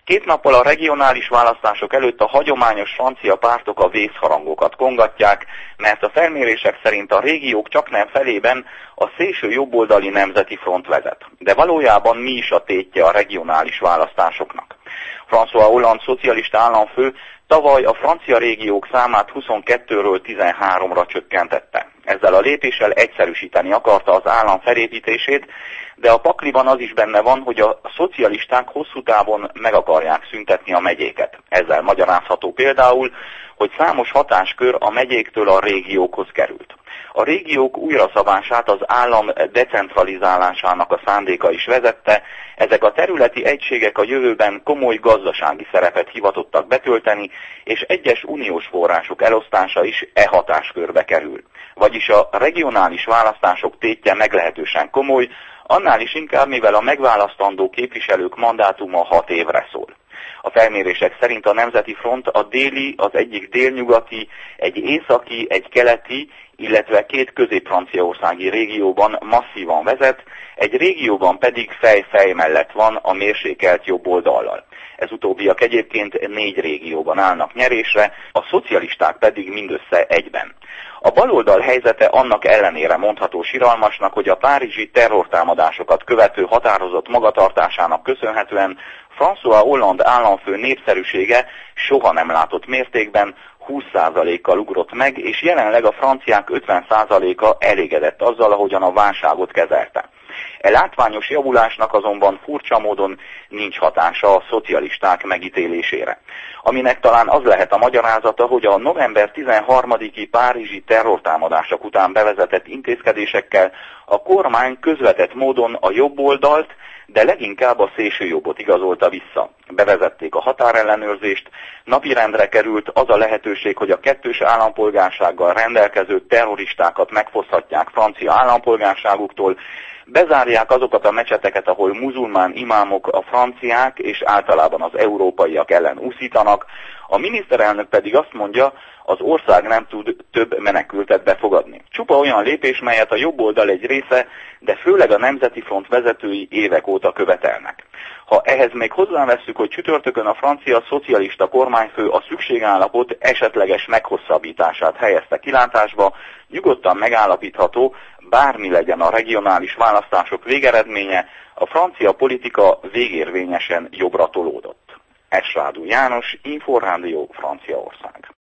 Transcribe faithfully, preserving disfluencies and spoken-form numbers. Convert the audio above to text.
Két nappal a regionális választások előtt a hagyományos francia pártok a vészharangokat kongatják, mert a felmérések szerint a régiók csaknem felében a szélső jobboldali Nemzeti Front vezet. De valójában mi is a tétje a regionális választásoknak? François Hollande szocialista államfő tavaly a francia régiók számát huszonkettőről tizenháromra csökkentette. Ezzel a lépéssel egyszerűsíteni akarta az állam felépítését, de a pakliban az is benne van, hogy a szocialisták hosszú távon meg akarják szüntetni a megyéket. Ezzel magyarázható például, hogy számos hatáskör a megyéktől a régiókhoz került. A régiók újraszabását az állam decentralizálásának a szándéka is vezette, ezek a területi egységek a jövőben komoly gazdasági szerepet hivatottak betölteni, és egyes uniós források elosztása is e hatáskörbe kerül. Vagyis a regionális választások tétje meglehetősen komoly, annál is inkább, mivel a megválasztandó képviselők mandátuma hat évre szól. A felmérések szerint a Nemzeti Front a déli, az egyik délnyugati, egy északi, egy keleti, illetve két közép-franciaországi régióban masszívan vezet, egy régióban pedig fej-fej mellett van a mérsékelt jobb oldallal. Ez utóbbiak egyébként négy régióban állnak nyerésre, a szocialisták pedig mindössze egyben. A baloldal helyzete annak ellenére mondható siralmasnak, hogy a párizsi terrortámadásokat követő határozott magatartásának köszönhetően François Hollande államfő népszerűsége soha nem látott mértékben húsz százalékkal ugrott meg, és jelenleg a franciák ötven százaléka elégedett azzal, ahogyan a válságot kezelte. E látványos javulásnak azonban furcsa módon nincs hatása a szocialisták megítélésére. Aminek talán az lehet a magyarázata, hogy a november tizenharmadiki párizsi terrortámadások után bevezetett intézkedésekkel a kormány közvetett módon a jobb oldalt, de leginkább a szélsőjobbot igazolta vissza. Bevezették a határellenőrzést, napirendre került az a lehetőség, hogy a kettős állampolgársággal rendelkező terroristákat megfoszthatják francia állampolgárságuktól, bezárják azokat a mecseteket, ahol muzulmán imámok a franciák és általában az európaiak ellen úszítanak, a miniszterelnök pedig azt mondja, az ország nem tud több menekültet befogadni. Csupa olyan lépés, melyet a jobb oldal egy része, de főleg a Nemzeti Front vezetői évek óta követelnek. Ha ehhez még hozzávesszük, hogy csütörtökön a francia szocialista kormányfő a szükségállapot esetleges meghosszabbítását helyezte kilátásba, nyugodtan megállapítható, bármi legyen a regionális választások végeredménye, a francia politika végérvényesen jobbra tolódott. Esrádú János, Inforádió, Franciaország.